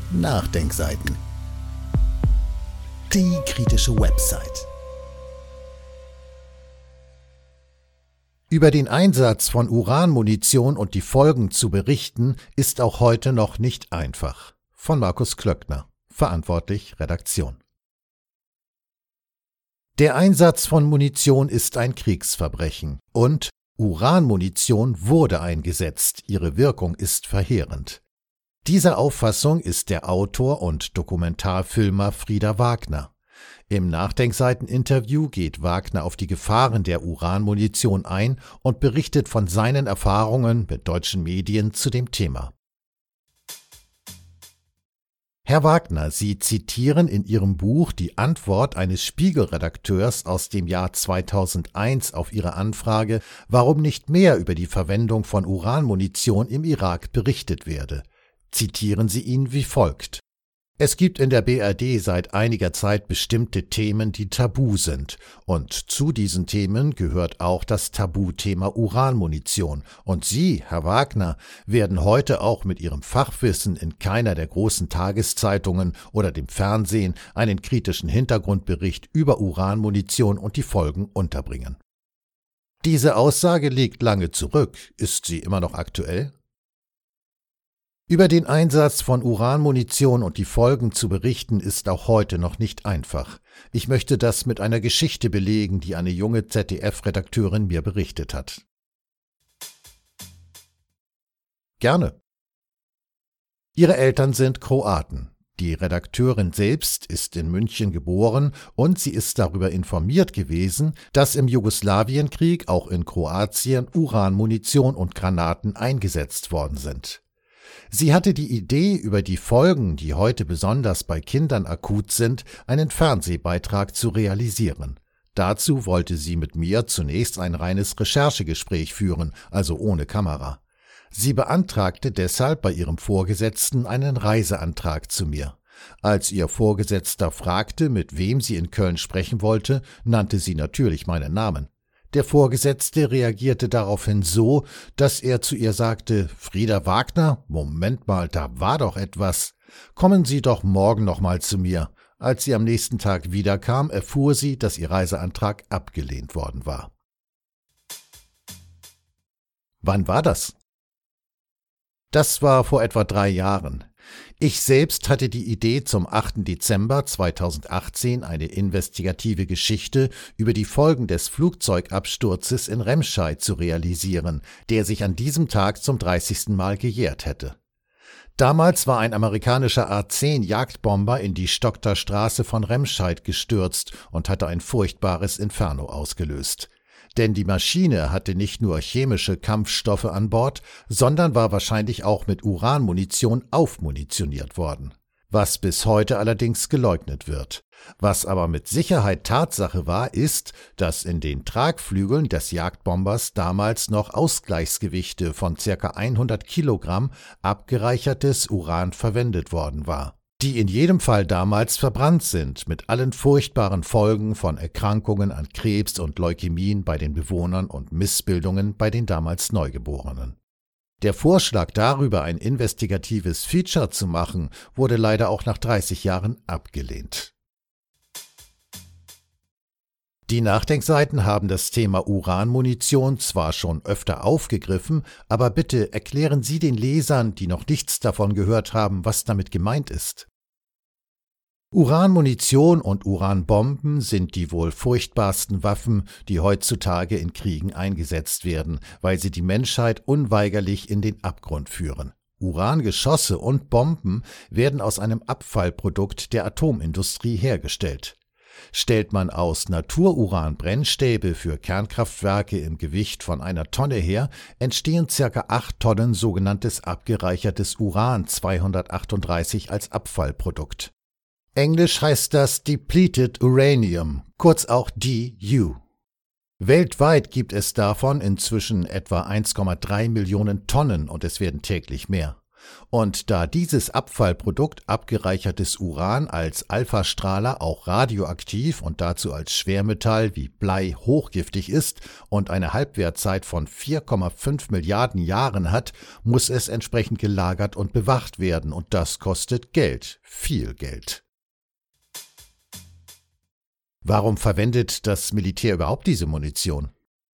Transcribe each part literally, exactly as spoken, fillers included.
Nachdenkseiten. Die kritische Website. Über den Einsatz von Uranmunition und die Folgen zu berichten, ist auch heute noch nicht einfach. Von Markus Klöckner, verantwortlich Redaktion. Der Einsatz von Munition ist ein Kriegsverbrechen und Uranmunition wurde eingesetzt, ihre Wirkung ist verheerend. Dieser Auffassung ist der Autor und Dokumentarfilmer Frieder Wagner. Im Nachdenkseiten-Interview geht Wagner auf die Gefahren der Uranmunition ein und berichtet von seinen Erfahrungen mit deutschen Medien zu dem Thema. Herr Wagner, Sie zitieren in Ihrem Buch die Antwort eines Spiegel-Redakteurs aus dem Jahr zweitausendeins auf Ihre Anfrage, warum nicht mehr über die Verwendung von Uranmunition im Irak berichtet werde. Zitieren Sie ihn wie folgt: Es gibt in der B R D seit einiger Zeit bestimmte Themen, die tabu sind. Und zu diesen Themen gehört auch das Tabuthema Uranmunition. Und Sie, Herr Wagner, werden heute auch mit Ihrem Fachwissen in keiner der großen Tageszeitungen oder dem Fernsehen einen kritischen Hintergrundbericht über Uranmunition und die Folgen unterbringen. Diese Aussage liegt lange zurück. Ist sie immer noch aktuell? Über den Einsatz von Uranmunition und die Folgen zu berichten, ist auch heute noch nicht einfach. Ich möchte das mit einer Geschichte belegen, die eine junge Z D F-Redakteurin mir berichtet hat. Gerne. Ihre Eltern sind Kroaten. Die Redakteurin selbst ist in München geboren und sie ist darüber informiert gewesen, dass im Jugoslawienkrieg auch in Kroatien Uranmunition und Granaten eingesetzt worden sind. Sie hatte die Idee, über die Folgen, die heute besonders bei Kindern akut sind, einen Fernsehbeitrag zu realisieren. Dazu wollte sie mit mir zunächst ein reines Recherchegespräch führen, also ohne Kamera. Sie beantragte deshalb bei ihrem Vorgesetzten einen Reiseantrag zu mir. Als ihr Vorgesetzter fragte, mit wem sie in Köln sprechen wollte, nannte sie natürlich meinen Namen. Der Vorgesetzte reagierte daraufhin so, dass er zu ihr sagte: Frieder Wagner, Moment mal, da war doch etwas. Kommen Sie doch morgen noch mal zu mir. Als sie am nächsten Tag wiederkam, erfuhr sie, dass ihr Reiseantrag abgelehnt worden war. Wann war das? Das war vor etwa drei Jahren. Ich selbst hatte die Idee, zum achten Dezember zweitausendachtzehn eine investigative Geschichte über die Folgen des Flugzeugabsturzes in Remscheid zu realisieren, der sich an diesem Tag zum dreißigsten Mal gejährt hätte. Damals war ein amerikanischer A zehn Jagdbomber in die Stockter Straße von Remscheid gestürzt und hatte ein furchtbares Inferno ausgelöst. Denn die Maschine hatte nicht nur chemische Kampfstoffe an Bord, sondern war wahrscheinlich auch mit Uranmunition aufmunitioniert worden. Was bis heute allerdings geleugnet wird. Was aber mit Sicherheit Tatsache war, ist, dass in den Tragflügeln des Jagdbombers damals noch Ausgleichsgewichte von ca. hundert Kilogramm abgereichertes Uran verwendet worden war, die in jedem Fall damals verbrannt sind, mit allen furchtbaren Folgen von Erkrankungen an Krebs und Leukämien bei den Bewohnern und Missbildungen bei den damals Neugeborenen. Der Vorschlag darüber, ein investigatives Feature zu machen, wurde leider auch nach dreißig Jahren abgelehnt. Die Nachdenkseiten haben das Thema Uranmunition zwar schon öfter aufgegriffen, aber bitte erklären Sie den Lesern, die noch nichts davon gehört haben, was damit gemeint ist. Uranmunition und Uranbomben sind die wohl furchtbarsten Waffen, die heutzutage in Kriegen eingesetzt werden, weil sie die Menschheit unweigerlich in den Abgrund führen. Urangeschosse und Bomben werden aus einem Abfallprodukt der Atomindustrie hergestellt. Stellt man aus Natururan Brennstäbe für Kernkraftwerke im Gewicht von einer Tonne her, entstehen ca. acht Tonnen sogenanntes abgereichertes Uran zweihundertachtunddreißig als Abfallprodukt. Englisch heißt das Depleted Uranium, kurz auch D U. Weltweit gibt es davon inzwischen etwa eins Komma drei Millionen Tonnen und es werden täglich mehr. Und da dieses Abfallprodukt abgereichertes Uran als Alphastrahler auch radioaktiv und dazu als Schwermetall wie Blei hochgiftig ist und eine Halbwertzeit von vier Komma fünf Milliarden Jahren hat, muss es entsprechend gelagert und bewacht werden, und das kostet Geld, viel Geld. Warum verwendet das Militär überhaupt diese Munition?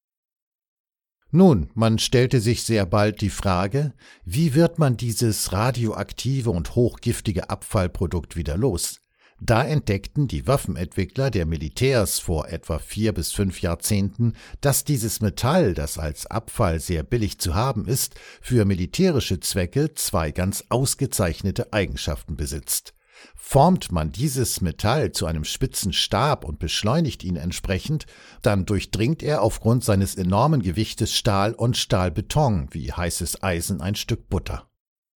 Nun, man stellte sich sehr bald die Frage, wie wird man dieses radioaktive und hochgiftige Abfallprodukt wieder los? Da entdeckten die Waffenentwickler der Militärs vor etwa vier bis fünf Jahrzehnten, dass dieses Metall, das als Abfall sehr billig zu haben ist, für militärische Zwecke zwei ganz ausgezeichnete Eigenschaften besitzt. Formt man dieses Metall zu einem spitzen Stab und beschleunigt ihn entsprechend, dann durchdringt er aufgrund seines enormen Gewichtes Stahl und Stahlbeton wie heißes Eisen ein Stück Butter.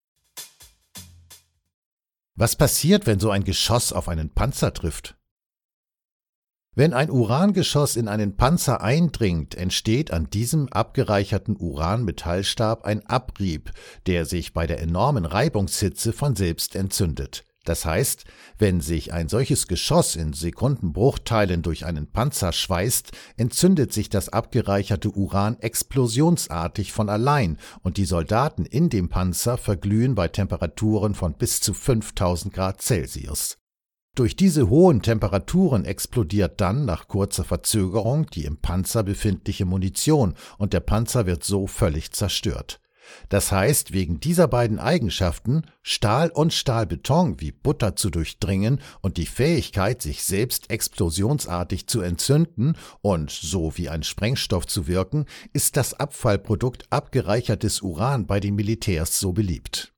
Was passiert, wenn so ein Geschoss auf einen Panzer trifft? Wenn ein Urangeschoss in einen Panzer eindringt, entsteht an diesem abgereicherten Uranmetallstab ein Abrieb, der sich bei der enormen Reibungshitze von selbst entzündet. Das heißt, wenn sich ein solches Geschoss in Sekundenbruchteilen durch einen Panzer schweißt, entzündet sich das abgereicherte Uran explosionsartig von allein und die Soldaten in dem Panzer verglühen bei Temperaturen von bis zu fünftausend Grad Celsius. Durch diese hohen Temperaturen explodiert dann nach kurzer Verzögerung die im Panzer befindliche Munition und der Panzer wird so völlig zerstört. Das heißt, wegen dieser beiden Eigenschaften, Stahl und Stahlbeton wie Butter zu durchdringen und die Fähigkeit, sich selbst explosionsartig zu entzünden und so wie ein Sprengstoff zu wirken, ist das Abfallprodukt abgereichertes Uran bei den Militärs so beliebt.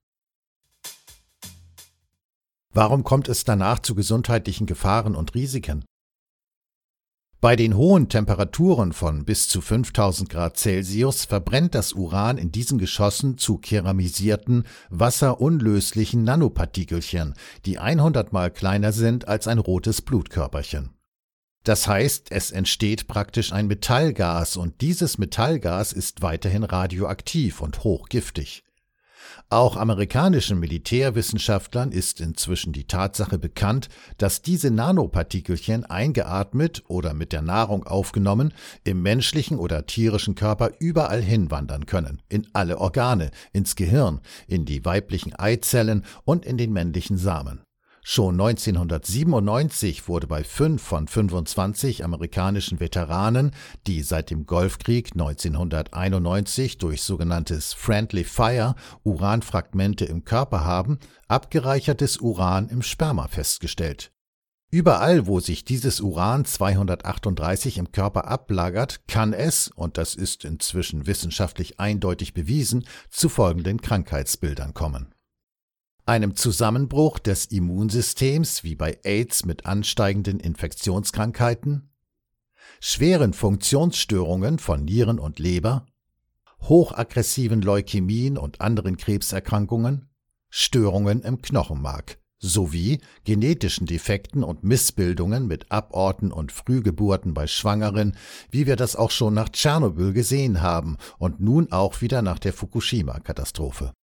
Warum kommt es danach zu gesundheitlichen Gefahren und Risiken? Bei den hohen Temperaturen von bis zu fünftausend Grad Celsius verbrennt das Uran in diesen Geschossen zu keramisierten, wasserunlöslichen Nanopartikelchen, die hundert Mal kleiner sind als ein rotes Blutkörperchen. Das heißt, es entsteht praktisch ein Metallgas und dieses Metallgas ist weiterhin radioaktiv und hochgiftig. Auch amerikanischen Militärwissenschaftlern ist inzwischen die Tatsache bekannt, dass diese Nanopartikelchen eingeatmet oder mit der Nahrung aufgenommen im menschlichen oder tierischen Körper überall hinwandern können, in alle Organe, ins Gehirn, in die weiblichen Eizellen und in den männlichen Samen. Schon neunzehnhundertsiebenundneunzig wurde bei fünf von fünfundzwanzig amerikanischen Veteranen, die seit dem Golfkrieg neunzehnhunderteinundneunzig durch sogenanntes Friendly Fire Uranfragmente im Körper haben, abgereichertes Uran im Sperma festgestellt. Überall, wo sich dieses Uran zweihundertachtunddreißig im Körper ablagert, kann es, und das ist inzwischen wissenschaftlich eindeutig bewiesen, zu folgenden Krankheitsbildern kommen: einem Zusammenbruch des Immunsystems wie bei AIDS mit ansteigenden Infektionskrankheiten, schweren Funktionsstörungen von Nieren und Leber, hochaggressiven Leukämien und anderen Krebserkrankungen, Störungen im Knochenmark sowie genetischen Defekten und Missbildungen mit Aborten und Frühgeburten bei Schwangeren, wie wir das auch schon nach Tschernobyl gesehen haben und nun auch wieder nach der Fukushima-Katastrophe.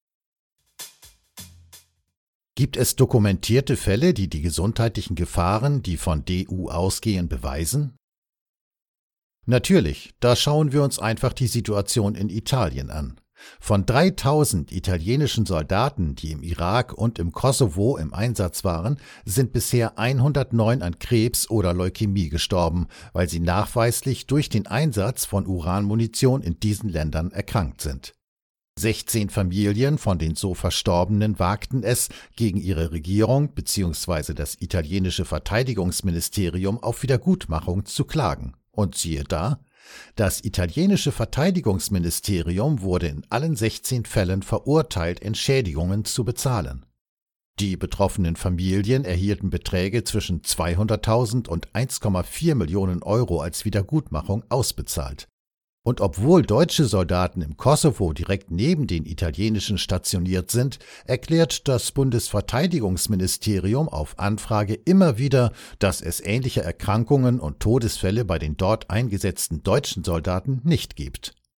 Gibt es dokumentierte Fälle, die die gesundheitlichen Gefahren, die von D U ausgehen, beweisen? Natürlich, da schauen wir uns einfach die Situation in Italien an. Von dreitausend italienischen Soldaten, die im Irak und im Kosovo im Einsatz waren, sind bisher hundertneun an Krebs oder Leukämie gestorben, weil sie nachweislich durch den Einsatz von Uranmunition in diesen Ländern erkrankt sind. sechzehn Familien von den so Verstorbenen wagten es, gegen ihre Regierung bzw. das italienische Verteidigungsministerium auf Wiedergutmachung zu klagen. Und siehe da, das italienische Verteidigungsministerium wurde in allen sechzehn Fällen verurteilt, Entschädigungen zu bezahlen. Die betroffenen Familien erhielten Beträge zwischen zweihunderttausend und eins Komma vier Millionen Euro als Wiedergutmachung ausbezahlt. Und obwohl deutsche Soldaten im Kosovo direkt neben den italienischen stationiert sind, erklärt das Bundesverteidigungsministerium auf Anfrage immer wieder, dass es ähnliche Erkrankungen und Todesfälle bei den dort eingesetzten deutschen Soldaten nicht gibt.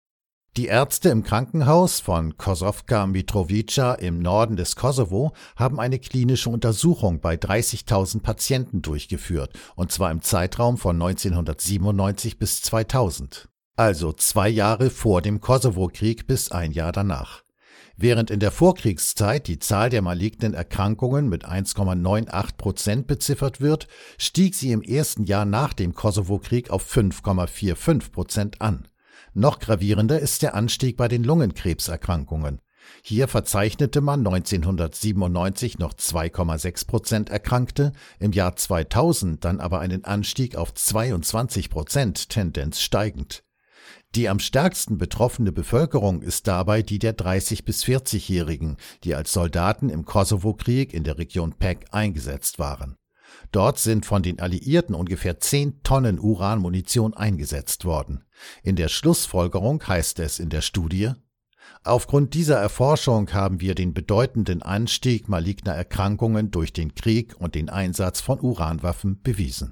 Die Ärzte im Krankenhaus von Kosovka Mitrovica im Norden des Kosovo haben eine klinische Untersuchung bei dreißigtausend Patienten durchgeführt, und zwar im Zeitraum von neunzehnhundertsiebenundneunzig bis zweitausend. Also zwei Jahre vor dem Kosovo-Krieg bis ein Jahr danach. Während in der Vorkriegszeit die Zahl der malignen Erkrankungen mit eins Komma achtundneunzig Prozent beziffert wird, stieg sie im ersten Jahr nach dem Kosovo-Krieg auf fünf Komma fünfundvierzig Prozent an. Noch gravierender ist der Anstieg bei den Lungenkrebserkrankungen. Hier verzeichnete man neunzehnhundertsiebenundneunzig noch zwei Komma sechs Prozent Erkrankte, im Jahr zweitausend dann aber einen Anstieg auf zweiundzwanzig Prozent, Tendenz steigend. Die am stärksten betroffene Bevölkerung ist dabei die der dreißig- bis vierzigjährigen, die als Soldaten im Kosovo-Krieg in der Region Pec eingesetzt waren. Dort sind von den Alliierten ungefähr zehn Tonnen Uranmunition eingesetzt worden. In der Schlussfolgerung heißt es in der Studie: Aufgrund dieser Erforschung haben wir den bedeutenden Anstieg maligner Erkrankungen durch den Krieg und den Einsatz von Uranwaffen bewiesen.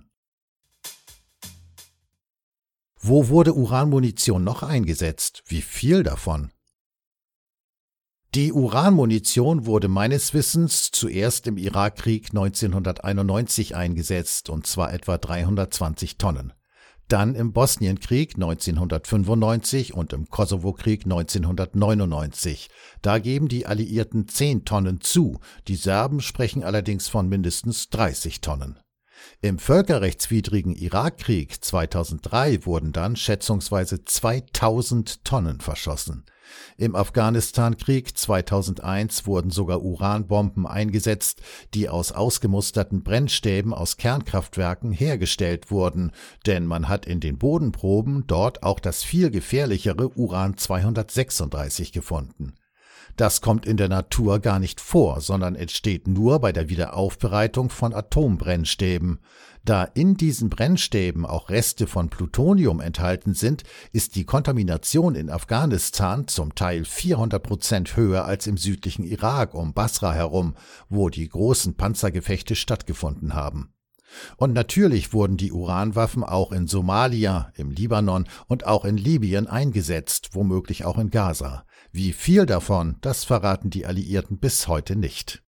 Wo wurde Uranmunition noch eingesetzt? Wie viel davon? Die Uranmunition wurde meines Wissens zuerst im Irakkrieg neunzehnhunderteinundneunzig eingesetzt, und zwar etwa dreihundertzwanzig Tonnen. Dann im Bosnienkrieg neunzehnhundertfünfundneunzig und im Kosovo-Krieg neunzehnhundertneunundneunzig. Da geben die Alliierten zehn Tonnen zu, die Serben sprechen allerdings von mindestens dreißig Tonnen. Im völkerrechtswidrigen Irakkrieg zweitausenddrei wurden dann schätzungsweise zweitausend Tonnen verschossen. Im Afghanistan-Krieg zweitausendeins wurden sogar Uranbomben eingesetzt, die aus ausgemusterten Brennstäben aus Kernkraftwerken hergestellt wurden, denn man hat in den Bodenproben dort auch das viel gefährlichere Uran zweihundertsechsunddreißig gefunden. Das kommt in der Natur gar nicht vor, sondern entsteht nur bei der Wiederaufbereitung von Atombrennstäben. Da in diesen Brennstäben auch Reste von Plutonium enthalten sind, ist die Kontamination in Afghanistan zum Teil vierhundert Prozent höher als im südlichen Irak um Basra herum, wo die großen Panzergefechte stattgefunden haben. Und natürlich wurden die Uranwaffen auch in Somalia, im Libanon und auch in Libyen eingesetzt, womöglich auch in Gaza. Wie viel davon, das verraten die Alliierten bis heute nicht.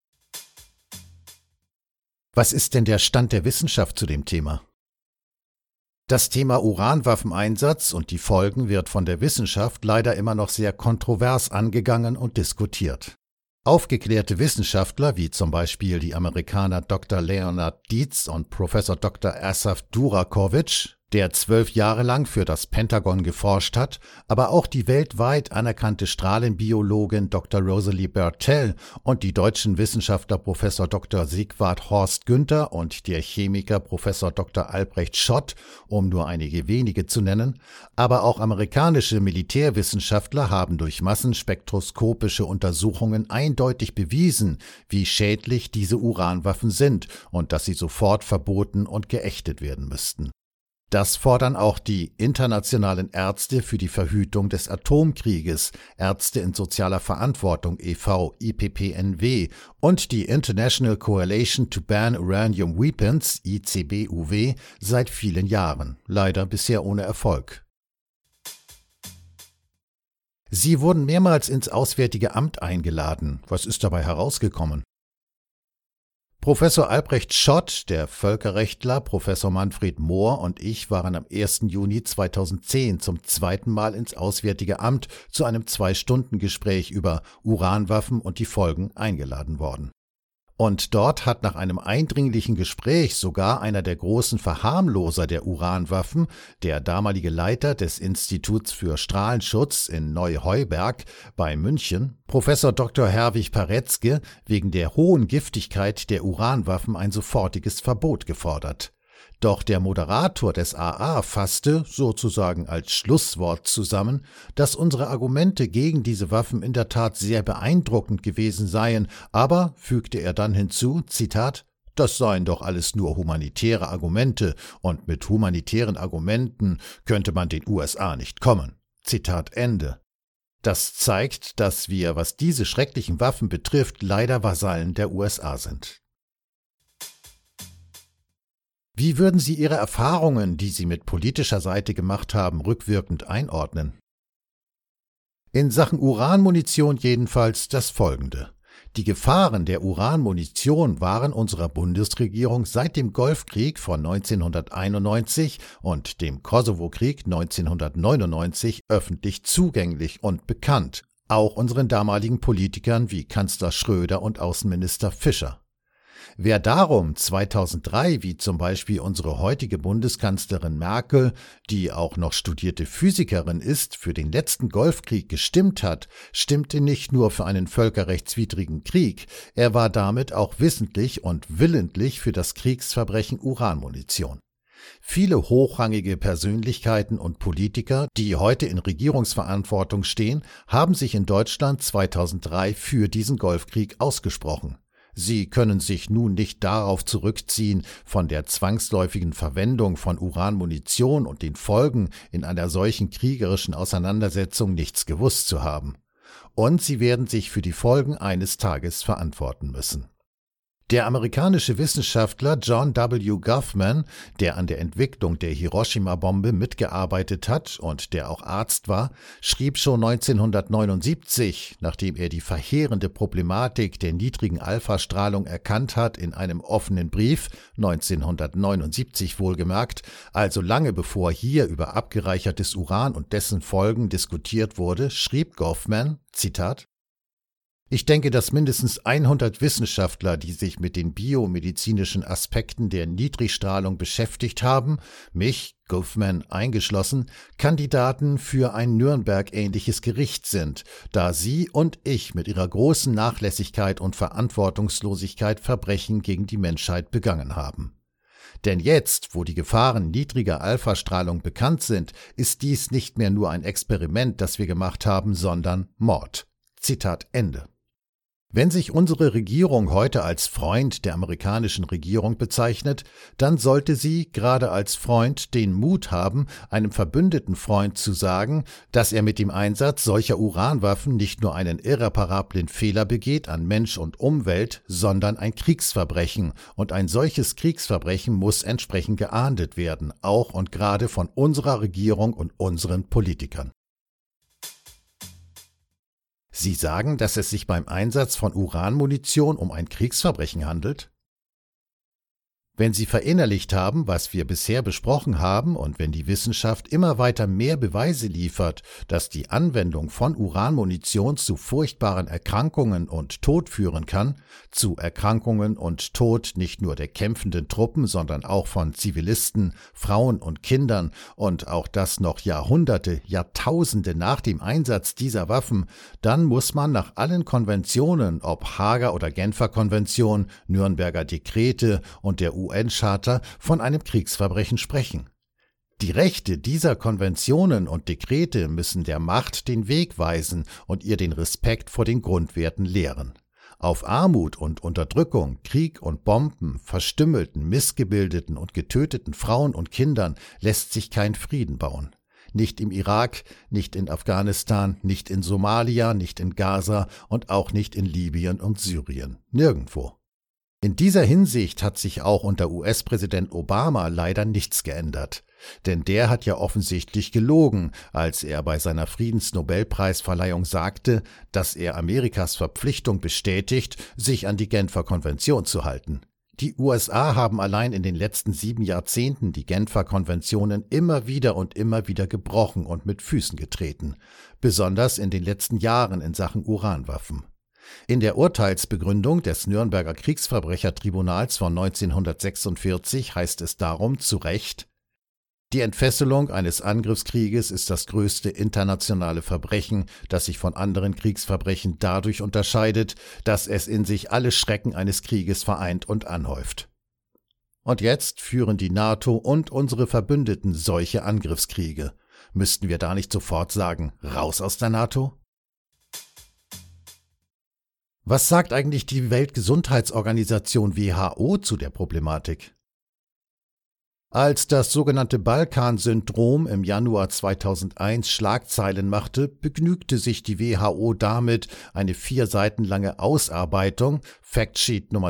Was ist denn der Stand der Wissenschaft zu dem Thema? Das Thema Uranwaffeneinsatz und die Folgen wird von der Wissenschaft leider immer noch sehr kontrovers angegangen und diskutiert. Aufgeklärte Wissenschaftler wie zum Beispiel die Amerikaner Doktor Leonard Dietz und Professor Doktor Asaf Durakovic, der zwölf Jahre lang für das Pentagon geforscht hat, aber auch die weltweit anerkannte Strahlenbiologin Doktor Rosalie Bertell und die deutschen Wissenschaftler Professor Doktor Sigvard Horst Günther und der Chemiker Professor Doktor Albrecht Schott, um nur einige wenige zu nennen, aber auch amerikanische Militärwissenschaftler haben durch massenspektroskopische Untersuchungen eindeutig bewiesen, wie schädlich diese Uranwaffen sind und dass sie sofort verboten und geächtet werden müssten. Das fordern auch die Internationalen Ärzte für die Verhütung des Atomkrieges, Ärzte in sozialer Verantwortung e V, I P P N W, und die International Coalition to Ban Uranium Weapons, I C B U W, seit vielen Jahren, leider bisher ohne Erfolg. Sie wurden mehrmals ins Auswärtige Amt eingeladen. Was ist dabei herausgekommen? Professor Albrecht Schott, der Völkerrechtler, Professor Manfred Mohr und ich waren am ersten Juni zweitausendzehn zum zweiten Mal ins Auswärtige Amt zu einem Zwei-Stunden-Gespräch über Uranwaffen und die Folgen eingeladen worden. Und dort hat nach einem eindringlichen Gespräch sogar einer der großen Verharmloser der Uranwaffen, der damalige Leiter des Instituts für Strahlenschutz in Neuheuberg bei München, Professor Doktor Herwig Paretzke, wegen der hohen Giftigkeit der Uranwaffen ein sofortiges Verbot gefordert. Doch der Moderator des A A fasste, sozusagen als Schlusswort zusammen, dass unsere Argumente gegen diese Waffen in der Tat sehr beeindruckend gewesen seien, aber, fügte er dann hinzu, Zitat, das seien doch alles nur humanitäre Argumente und mit humanitären Argumenten könnte man den U S A nicht kommen. Zitat Ende. Das zeigt, dass wir, was diese schrecklichen Waffen betrifft, leider Vasallen der U S A sind. Wie würden Sie Ihre Erfahrungen, die Sie mit politischer Seite gemacht haben, rückwirkend einordnen? In Sachen Uranmunition jedenfalls das Folgende. Die Gefahren der Uranmunition waren unserer Bundesregierung seit dem Golfkrieg von neunzehnhunderteinundneunzig und dem Kosovo-Krieg neunzehnhundertneunundneunzig öffentlich zugänglich und bekannt, auch unseren damaligen Politikern wie Kanzler Schröder und Außenminister Fischer. Wer darum zweitausenddrei, wie zum Beispiel unsere heutige Bundeskanzlerin Merkel, die auch noch studierte Physikerin ist, für den letzten Golfkrieg gestimmt hat, stimmte nicht nur für einen völkerrechtswidrigen Krieg, er war damit auch wissentlich und willentlich für das Kriegsverbrechen Uranmunition. Viele hochrangige Persönlichkeiten und Politiker, die heute in Regierungsverantwortung stehen, haben sich in Deutschland zweitausenddrei für diesen Golfkrieg ausgesprochen. Sie können sich nun nicht darauf zurückziehen, von der zwangsläufigen Verwendung von Uranmunition und den Folgen in einer solchen kriegerischen Auseinandersetzung nichts gewusst zu haben. Und sie werden sich für die Folgen eines Tages verantworten müssen. Der amerikanische Wissenschaftler John W. Goffman, der an der Entwicklung der Hiroshima-Bombe mitgearbeitet hat und der auch Arzt war, schrieb schon neunzehnhundertneunundsiebzig, nachdem er die verheerende Problematik der niedrigen Alphastrahlung erkannt hat, in einem offenen Brief, neunzehnhundertneunundsiebzig wohlgemerkt, also lange bevor hier über abgereichertes Uran und dessen Folgen diskutiert wurde, schrieb Goffman, Zitat: Ich denke, dass mindestens hundert Wissenschaftler, die sich mit den biomedizinischen Aspekten der Niedrigstrahlung beschäftigt haben, mich, Goffman eingeschlossen, Kandidaten für ein Nürnberg-ähnliches Gericht sind, da sie und ich mit ihrer großen Nachlässigkeit und Verantwortungslosigkeit Verbrechen gegen die Menschheit begangen haben. Denn jetzt, wo die Gefahren niedriger Alphastrahlung bekannt sind, ist dies nicht mehr nur ein Experiment, das wir gemacht haben, sondern Mord. Zitat Ende. Wenn sich unsere Regierung heute als Freund der amerikanischen Regierung bezeichnet, dann sollte sie, gerade als Freund, den Mut haben, einem verbündeten Freund zu sagen, dass er mit dem Einsatz solcher Uranwaffen nicht nur einen irreparablen Fehler begeht an Mensch und Umwelt, sondern ein Kriegsverbrechen, und ein solches Kriegsverbrechen muss entsprechend geahndet werden, auch und gerade von unserer Regierung und unseren Politikern. Sie sagen, dass es sich beim Einsatz von Uranmunition um ein Kriegsverbrechen handelt? Wenn Sie verinnerlicht haben, was wir bisher besprochen haben, und wenn die Wissenschaft immer weiter mehr Beweise liefert, dass die Anwendung von Uranmunition zu furchtbaren Erkrankungen und Tod führen kann, zu Erkrankungen und Tod nicht nur der kämpfenden Truppen, sondern auch von Zivilisten, Frauen und Kindern, und auch das noch Jahrhunderte, Jahrtausende nach dem Einsatz dieser Waffen, dann muss man nach allen Konventionen, ob Haager oder Genfer Konvention, Nürnberger Dekrete und der U N-Charta, von einem Kriegsverbrechen sprechen. Die Rechte dieser Konventionen und Dekrete müssen der Macht den Weg weisen und ihr den Respekt vor den Grundwerten lehren. Auf Armut und Unterdrückung, Krieg und Bomben, verstümmelten, missgebildeten und getöteten Frauen und Kindern lässt sich kein Frieden bauen. Nicht im Irak, nicht in Afghanistan, nicht in Somalia, nicht in Gaza und auch nicht in Libyen und Syrien. Nirgendwo. In dieser Hinsicht hat sich auch unter U S-Präsident Obama leider nichts geändert. Denn der hat ja offensichtlich gelogen, als er bei seiner Friedensnobelpreisverleihung sagte, dass er Amerikas Verpflichtung bestätigt, sich an die Genfer Konvention zu halten. Die U S A haben allein in den letzten sieben Jahrzehnten die Genfer Konventionen immer wieder und immer wieder gebrochen und mit Füßen getreten, besonders in den letzten Jahren in Sachen Uranwaffen. In der Urteilsbegründung des Nürnberger Kriegsverbrechertribunals von neunzehnhundertsechsundvierzig heißt es darum zu Recht: Die Entfesselung eines Angriffskrieges ist das größte internationale Verbrechen, das sich von anderen Kriegsverbrechen dadurch unterscheidet, dass es in sich alle Schrecken eines Krieges vereint und anhäuft. Und jetzt führen die NATO und unsere Verbündeten solche Angriffskriege. Müssten wir da nicht sofort sagen, raus aus der NATO? Was sagt eigentlich die Weltgesundheitsorganisation W H O zu der Problematik? Als das sogenannte Balkan-Syndrom im Januar zweitausendeins Schlagzeilen machte, begnügte sich die W H O damit, eine vier Seiten lange Ausarbeitung, Factsheet Nummer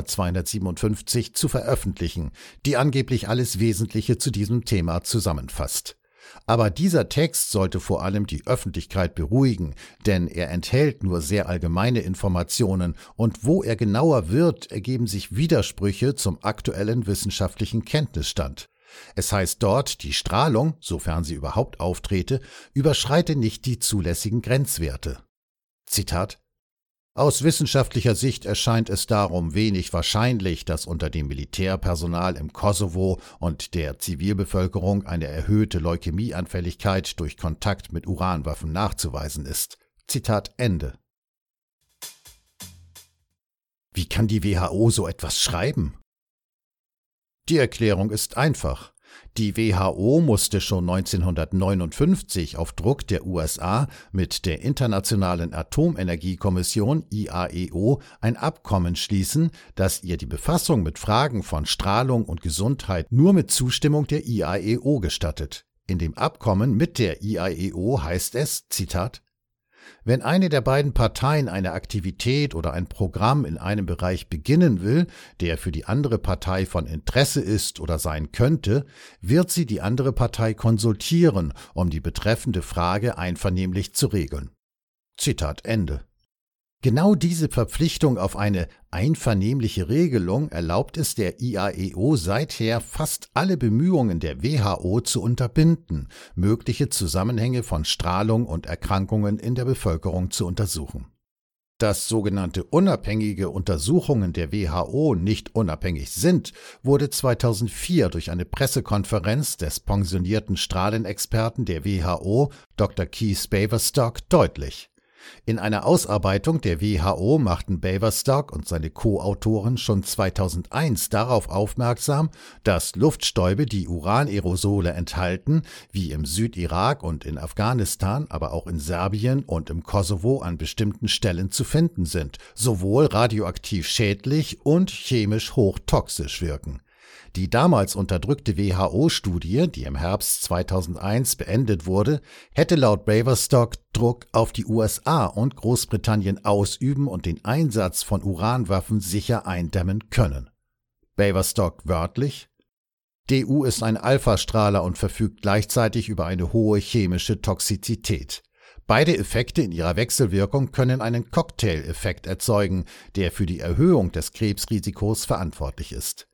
zweihundertsiebenundfünfzig, zu veröffentlichen, die angeblich alles Wesentliche zu diesem Thema zusammenfasst. Aber dieser Text sollte vor allem die Öffentlichkeit beruhigen, denn er enthält nur sehr allgemeine Informationen und wo er genauer wird, ergeben sich Widersprüche zum aktuellen wissenschaftlichen Kenntnisstand. Es heißt dort, die Strahlung, sofern sie überhaupt auftrete, überschreite nicht die zulässigen Grenzwerte. Zitat: Aus wissenschaftlicher Sicht erscheint es darum wenig wahrscheinlich, dass unter dem Militärpersonal im Kosovo und der Zivilbevölkerung eine erhöhte Leukämieanfälligkeit durch Kontakt mit Uranwaffen nachzuweisen ist. Zitat Ende. Wie kann die W H O so etwas schreiben? Die Erklärung ist einfach. Die W H O musste schon neunzehnhundertneunundfünfzig auf Druck der U S A mit der Internationalen Atomenergiekommission I A E O ein Abkommen schließen, das ihr die Befassung mit Fragen von Strahlung und Gesundheit nur mit Zustimmung der I A E O gestattet. In dem Abkommen mit der I A E O heißt es, Zitat: Wenn eine der beiden Parteien eine Aktivität oder ein Programm in einem Bereich beginnen will, der für die andere Partei von Interesse ist oder sein könnte, wird sie die andere Partei konsultieren, um die betreffende Frage einvernehmlich zu regeln. Zitat Ende. Genau diese Verpflichtung auf eine einvernehmliche Regelung erlaubt es der I A E O seither, fast alle Bemühungen der W H O zu unterbinden, mögliche Zusammenhänge von Strahlung und Erkrankungen in der Bevölkerung zu untersuchen. Dass sogenannte unabhängige Untersuchungen der W H O nicht unabhängig sind, wurde zweitausendvier durch eine Pressekonferenz des pensionierten Strahlenexperten der W H O, Doktor Keith Baverstock, deutlich. In einer Ausarbeitung der W H O machten Baverstock und seine Co-Autoren schon zweitausendeins darauf aufmerksam, dass Luftstäube, die Uranerosole enthalten, wie im Südirak und in Afghanistan, aber auch in Serbien und im Kosovo an bestimmten Stellen zu finden sind, sowohl radioaktiv schädlich und chemisch hochtoxisch wirken. Die damals unterdrückte W H O-Studie, die im Herbst zweitausendeins beendet wurde, hätte laut Baverstock Druck auf die U S A und Großbritannien ausüben und den Einsatz von Uranwaffen sicher eindämmen können. Baverstock wörtlich: D U ist ein Alphastrahler und verfügt gleichzeitig über eine hohe chemische Toxizität. Beide Effekte in ihrer Wechselwirkung können einen Cocktail-Effekt erzeugen, der für die Erhöhung des Krebsrisikos verantwortlich ist.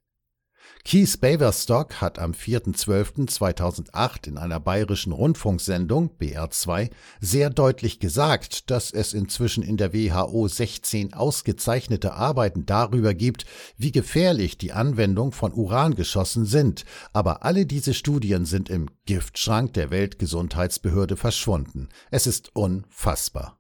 Keith Baverstock hat am vierten zwölften zweitausendacht in einer bayerischen Rundfunksendung B R zwei sehr deutlich gesagt, dass es inzwischen in der W H O sechzehn ausgezeichnete Arbeiten darüber gibt, wie gefährlich die Anwendung von Urangeschossen sind, aber alle diese Studien sind im Giftschrank der Weltgesundheitsbehörde verschwunden. Es ist unfassbar.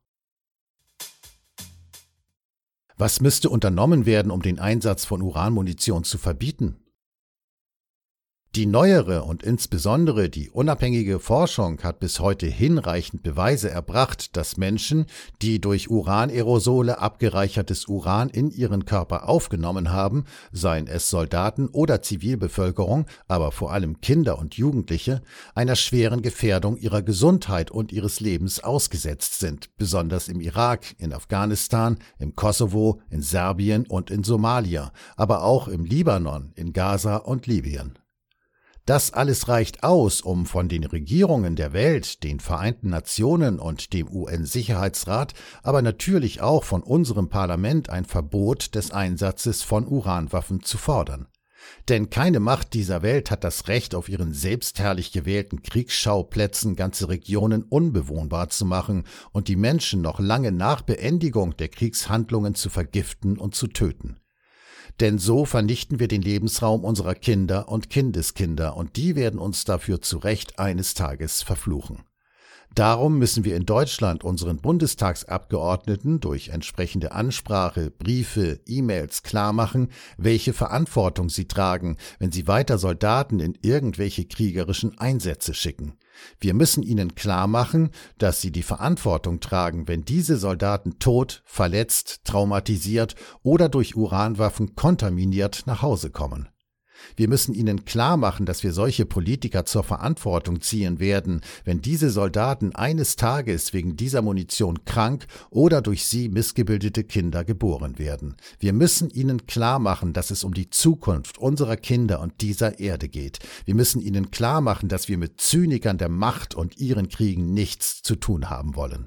Was müsste unternommen werden, um den Einsatz von Uranmunition zu verbieten? Die neuere und insbesondere die unabhängige Forschung hat bis heute hinreichend Beweise erbracht, dass Menschen, die durch Uranerosole abgereichertes Uran in ihren Körper aufgenommen haben, seien es Soldaten oder Zivilbevölkerung, aber vor allem Kinder und Jugendliche, einer schweren Gefährdung ihrer Gesundheit und ihres Lebens ausgesetzt sind, besonders im Irak, in Afghanistan, im Kosovo, in Serbien und in Somalia, aber auch im Libanon, in Gaza und Libyen. Das alles reicht aus, um von den Regierungen der Welt, den Vereinten Nationen und dem U N-Sicherheitsrat, aber natürlich auch von unserem Parlament ein Verbot des Einsatzes von Uranwaffen zu fordern. Denn keine Macht dieser Welt hat das Recht, auf ihren selbstherrlich gewählten Kriegsschauplätzen ganze Regionen unbewohnbar zu machen und die Menschen noch lange nach Beendigung der Kriegshandlungen zu vergiften und zu töten. Denn so vernichten wir den Lebensraum unserer Kinder und Kindeskinder, und die werden uns dafür zu Recht eines Tages verfluchen. Darum müssen wir in Deutschland unseren Bundestagsabgeordneten durch entsprechende Ansprache, Briefe, E-Mails klarmachen, welche Verantwortung sie tragen, wenn sie weiter Soldaten in irgendwelche kriegerischen Einsätze schicken. Wir müssen ihnen klarmachen, dass sie die Verantwortung tragen, wenn diese Soldaten tot, verletzt, traumatisiert oder durch Uranwaffen kontaminiert nach Hause kommen. Wir müssen ihnen klar machen, dass wir solche Politiker zur Verantwortung ziehen werden, wenn diese Soldaten eines Tages wegen dieser Munition krank oder durch sie missgebildete Kinder geboren werden. Wir müssen ihnen klar machen, dass es um die Zukunft unserer Kinder und dieser Erde geht. Wir müssen ihnen klar machen, dass wir mit Zynikern der Macht und ihren Kriegen nichts zu tun haben wollen.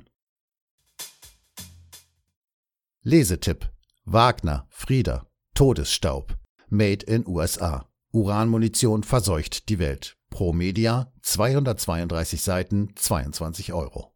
Lesetipp: Wagner, Frieda, Todesstaub. Made in U S A. Uranmunition verseucht die Welt. Pro Media, zweihundertzweiunddreißig Seiten, zweiundzwanzig Euro.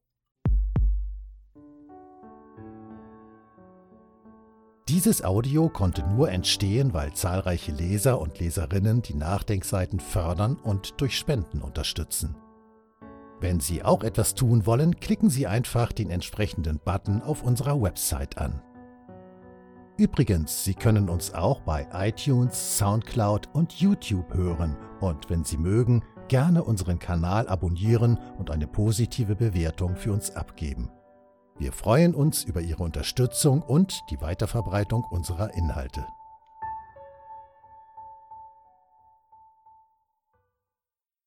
Dieses Audio konnte nur entstehen, weil zahlreiche Leser und Leserinnen die Nachdenkseiten fördern und durch Spenden unterstützen. Wenn Sie auch etwas tun wollen, klicken Sie einfach den entsprechenden Button auf unserer Website an. Übrigens, Sie können uns auch bei iTunes, Soundcloud und YouTube hören und wenn Sie mögen, gerne unseren Kanal abonnieren und eine positive Bewertung für uns abgeben. Wir freuen uns über Ihre Unterstützung und die Weiterverbreitung unserer Inhalte.